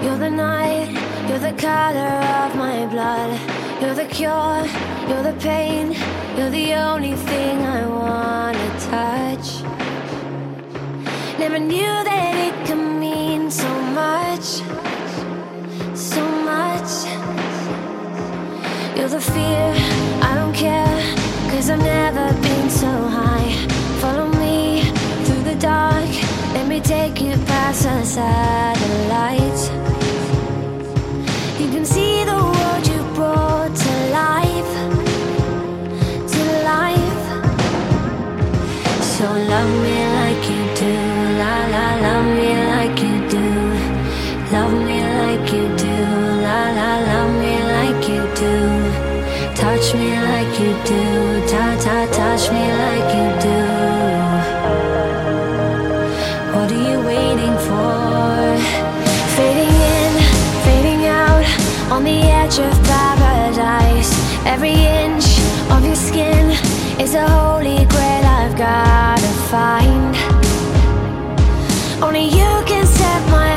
You're the night, you're the color of my blood. You're the cure, you're the pain. You're the only thing I wanna touch. Never knew that it could mean so much, so much. You're the fear, I don't care, 'cause I've never been so high. Follow me through the dark, let me take you past the satellites. You can see the world you brought to life, to life. So love me like you do, la la, love me like you do. Love me like you do, la la, love me like you do. Touch me like you do, ta ta, touch me like you do. What are you waiting for? Fading in, fading out, on the edge of paradise. Every inch of your skin is a holy grail I've gotta find. Only you can set my